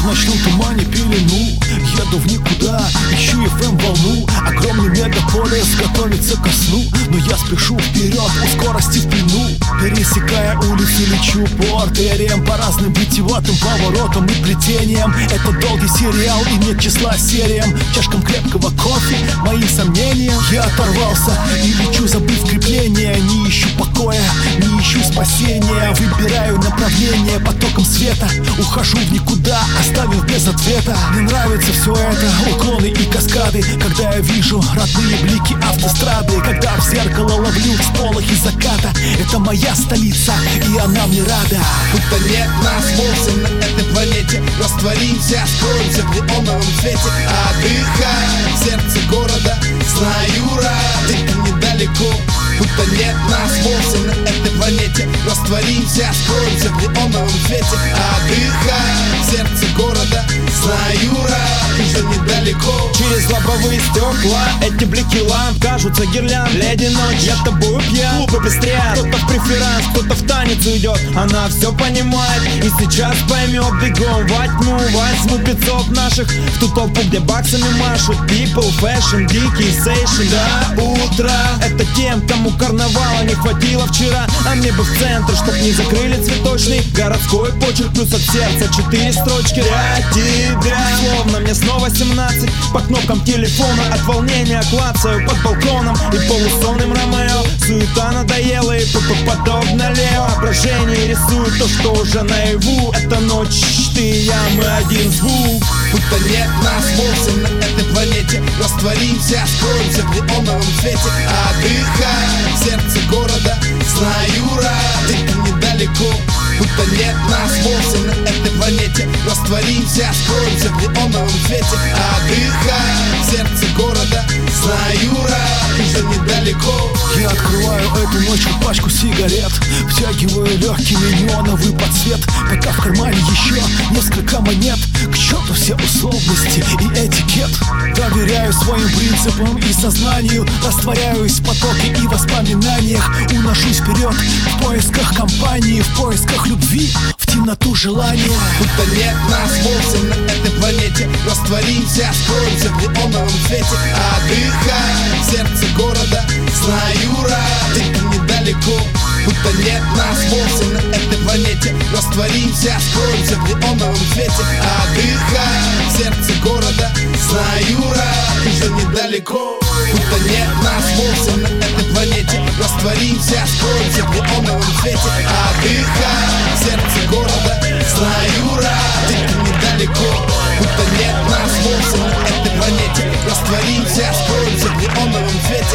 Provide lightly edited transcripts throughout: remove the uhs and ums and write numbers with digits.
ночном тумане пелену. Еду в никуда, ищу FM волну. Огромный мегаполис готовится ко сну, но я спешу вперед, у скорости в плену. Пересекая улицы, лечу по артериям, по разным витиеватым поворотам и плетениям. Это долгий сериал и нет числа сериям. Чашкам крепкого кофе, моим сомнениям. Я оторвался и лечу, забыв крепление. Не ищу покоя, не ищу спасения. Выбираю направление потоком света. Ухожу в никуда, оставив без ответа. Мне нравится все это, уклоны и каскады. Когда я вижу родные блики автострады, когда в зеркало ловлю всполохи заката. Это моя столица, и она мне рада. Будто нет нас вовсе на этой планете. Растворимся, скроемся в неоновом свете. Отдыхай в сердце города, знаю, где-то недалеко. Будто нет нас вовсе на этой планете. Растворимся, скроемся в неоновом свете. Отдыхай в сердце города, знаю, уже недалеко. Через лобовые стекла эти блики ламп кажутся гирлянд. Леди ночь, я тобою пьян. Клубы пестрят, кто-то в преферанс, кто-то в танец уйдет. Она все понимает и сейчас поймет. Бегом во тьму, возьму 500 наших в ту толпу, где баксами машут. People, fashion, дикий сейшн до утра. Это тем, кому карнавала не хватило вчера. А мне бы в центр, чтоб не закрыли цветочный городской почерк. Плюс от сердца 4 строчки для тебя. Словно мне снова 17. По кнопкам телефона от волнения клацаю под балконом. И полусонным Ромео суета надоела и подобно Лео. Воображение рисует то, что уже наяву. Это ночь, ты и я, мы один звук. Будто нет нас вовсе на этой планете. Растворимся, скроемся в неоновом свете. Отдыхай в сердце города, знаю, где-то недалеко. Будто нет нас вовсе на этой планете. Растворимся, скроемся в неоновом свете. Отдыхай в сердце города, знаю, уже недалеко. Я открываю эту ночь как пачку сигарет, втягиваю легкими неоновый подсвет. Пока в кармане еще несколько монет. К черту все условности и этикет. Доверяю своим принципам и сознанию. Растворяюсь в потоке и воспоминаниях. Уношусь вперед в поисках компании, в поисках любви, в темноту желания. Будто нет нас вовсе на этой планете. Растворимся, скроемся в неоновом свете. Отдыхай в сердце города, знаю, где-то недалеко. Будто нет нас вовсе на этой планете. Растворимся, скроемся в неоновом свете. Отдыхай в сердце города, знаю, уже недалеко. Будто нет нас вовсе на этой планете. Растворимся, скроемся в неоновом свете. Отдыхай в сердце города, знаю, где-то недалеко. Будто нет нас вовсе на этой планете. Растворимся, скроемся в неоновом свете.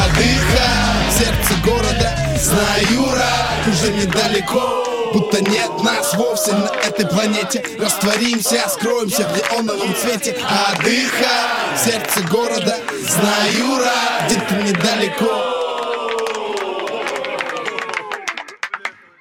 Отдыхай в сердце города, знаю, уже недалеко. Будто нет нас вовсе на этой планете. Растворимся, скроемся в неоновом цвете. Отдыхай в сердце города, знаю, где-то недалеко.